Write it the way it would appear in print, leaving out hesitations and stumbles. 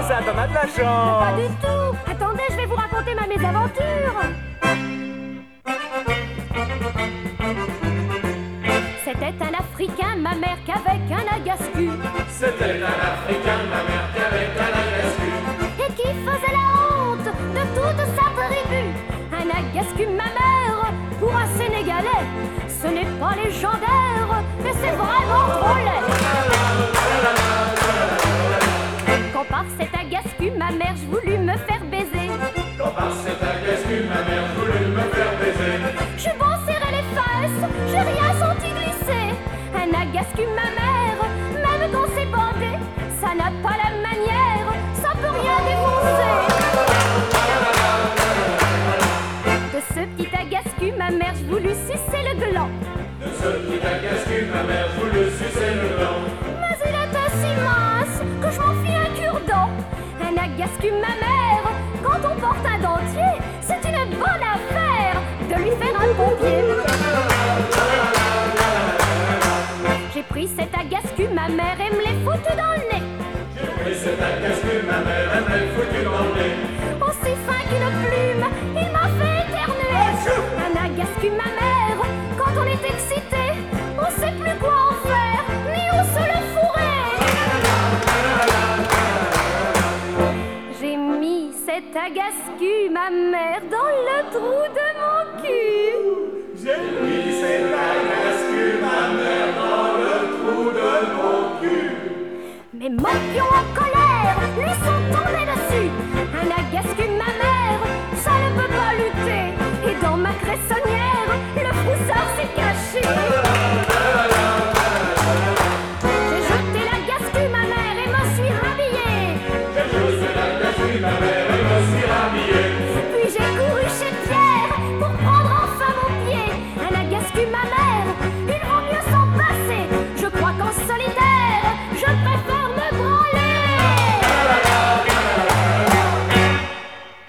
ça, t'en as de la chance. Pas du tout. Attendez, je vais vous raconter ma mésaventure. C'était un Africain, ma mère, qu'avec un agascu. C'était un Africain, ma mère, qu'avec un agascu. Et qui faisait la honte de toute sa tribu. Un agascu, ma mère, pour un Sénégalais, ce n'est pas légendaire, mais c'est vraiment trop laid. Quand par cet agascu, ma mère, je voulus me faire baiser. Quand par cet agascu, ma mère voulut me faire baiser. J'ai beau serrer les fesses, j'ai rien senti glisser. Un agascu, ma mère, même quand c'est bandé, ça n'a pas la manière, ça peut rien défoncer. De ce petit agascu, ma mère, je voulus sucer le gland. De ce petit agascu, ma mère voulut sucer le gland. Mais il était si mince que je m'en fis un cure-dent. Un agascu, ma mère, quand on porte un dentier, c'est une bonne affaire de lui faire un pompier. J'ai pris cet agascu, ma mère, et me l'est foutu dans le nez. J'ai pris cet agascu, ma mère, elle m'a foutu dans le nez. Aussi fin qu'une plume, il m'a fait éternuer. Un agascu, ma mère, quand on est excité, on sait plus quoi en faire, ni où se le fourrer. J'ai mis cet agascu, ma mère, dans le trou de